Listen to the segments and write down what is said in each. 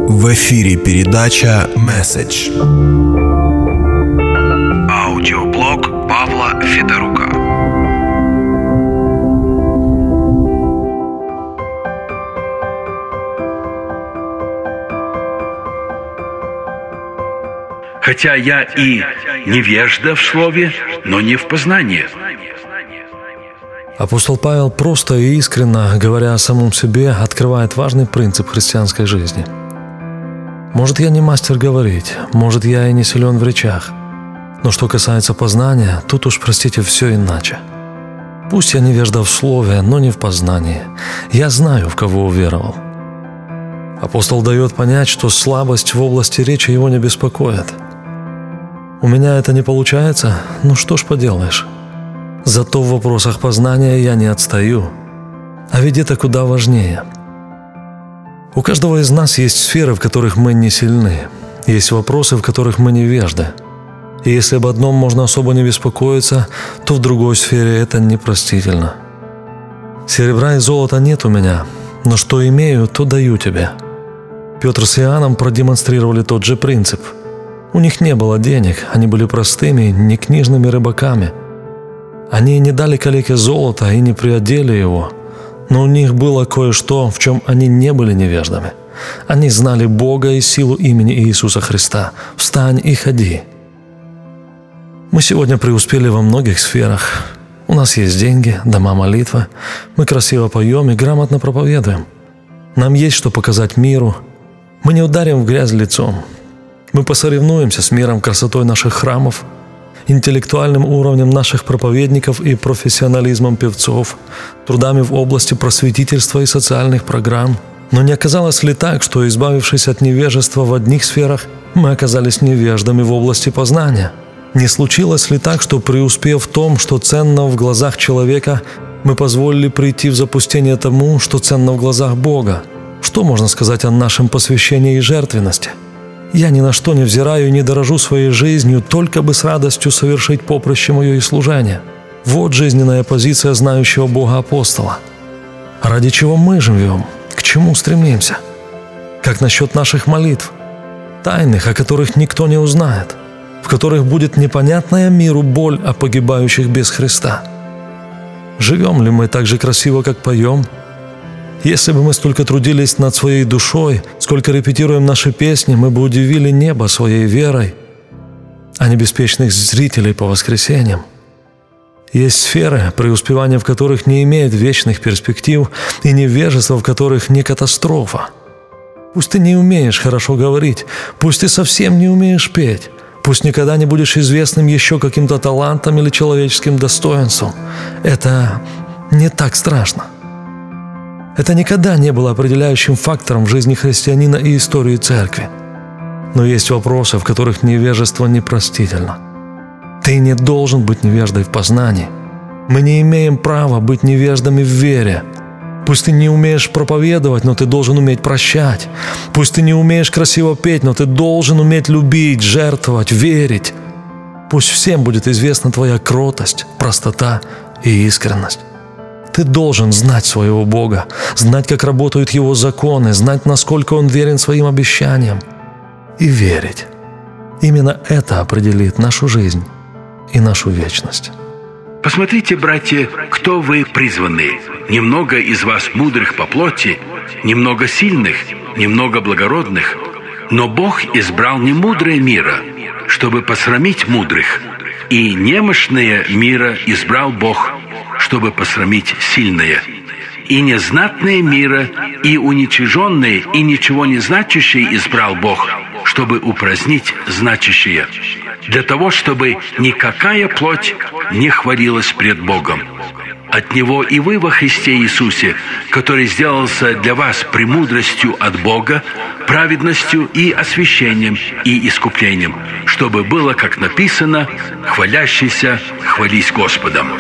В эфире передача «Месседж». Аудиоблог Павла Федорука. Хотя я и невежда в слове, но не в познании. Апостол Павел просто и искренно, говоря о самом себе, открывает важный принцип христианской жизни. Может, я не мастер говорить, может, я и не силен в речах, но что касается познания, тут уж, простите, все иначе. Пусть я невежда в слове, но не в познании. Я знаю, в кого уверовал. Апостол дает понять, что слабость в области речи его не беспокоит. У меня это не получается, ну что ж поделаешь. Зато в вопросах познания я не отстаю. А ведь это куда важнее. У каждого из нас есть сферы, в которых мы не сильны. Есть вопросы, в которых мы невежды. И если об одном можно особо не беспокоиться, то в другой сфере это непростительно. Серебра и золота нет у меня, но что имею, то даю тебе. Петр с Иоанном продемонстрировали тот же принцип. У них не было денег, они были простыми, не книжными рыбаками. Они не дали калеке золота и не приодели его, но у них было кое-что, в чем они не были невеждами. Они знали Бога и силу имени Иисуса Христа. «Встань и ходи». Мы сегодня преуспели во многих сферах. У нас есть деньги, дома молитвы, мы красиво поем и грамотно проповедуем. Нам есть что показать миру. Мы не ударим в грязь лицом. Мы посоревнуемся с миром красотой наших храмов, интеллектуальным уровнем наших проповедников и профессионализмом певцов, трудами в области просветительства и социальных программ. Но не оказалось ли так, что, избавившись от невежества в одних сферах, мы оказались невеждами в области познания? Не случилось ли так, что, преуспев в том, что ценно в глазах человека, мы позволили прийти в запустение тому, что ценно в глазах Бога? Что можно сказать о нашем посвящении и жертвенности? Я ни на что не взираю и не дорожу своей жизнью, только бы с радостью совершить поприще мое и служение. Вот жизненная позиция знающего Бога апостола. Ради чего мы живем? К чему стремимся? Как насчет наших молитв? Тайных, о которых никто не узнает, в которых будет непонятная миру боль о погибающих без Христа. Живем ли мы так же красиво, как поем? Если бы мы столько трудились над своей душой, сколько репетируем наши песни, мы бы удивили небо своей верой, а не беспечных зрителей по воскресеньям. Есть сферы, преуспевание в которых не имеет вечных перспектив, и невежество в которых не катастрофа. Пусть ты не умеешь хорошо говорить, пусть ты совсем не умеешь петь, пусть никогда не будешь известным еще каким-то талантом или человеческим достоинством. Это не так страшно. Это никогда не было определяющим фактором в жизни христианина и истории церкви. Но есть вопросы, в которых невежество непростительно. Ты не должен быть невеждой в познании. Мы не имеем права быть невеждами в вере. Пусть ты не умеешь проповедовать, но ты должен уметь прощать. Пусть ты не умеешь красиво петь, но ты должен уметь любить, жертвовать, верить. Пусть всем будет известна твоя кротость, простота и искренность. Ты должен знать своего Бога, знать, как работают Его законы, знать, насколько Он верен своим обещаниям, и верить. Именно это определит нашу жизнь и нашу вечность. Посмотрите, братья, кто вы призванные. Немного из вас мудрых по плоти, немного сильных, немного благородных. Но Бог избрал немудрое мира, чтобы посрамить мудрых, и немощное мира избрал Бог, чтобы посрамить сильное. И незнатное мира, и уничиженное, и ничего не значащее избрал Бог, чтобы упразднить значащее, для того, чтобы никакая плоть не хвалилась пред Богом. От Него и вы во Христе Иисусе, который сделался для вас премудростью от Бога, праведностью и освящением и искуплением, чтобы было, как написано, «Хвалящийся, хвались Господом».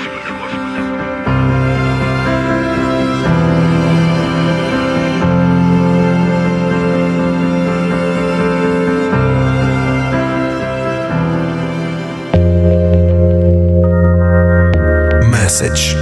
Месседж.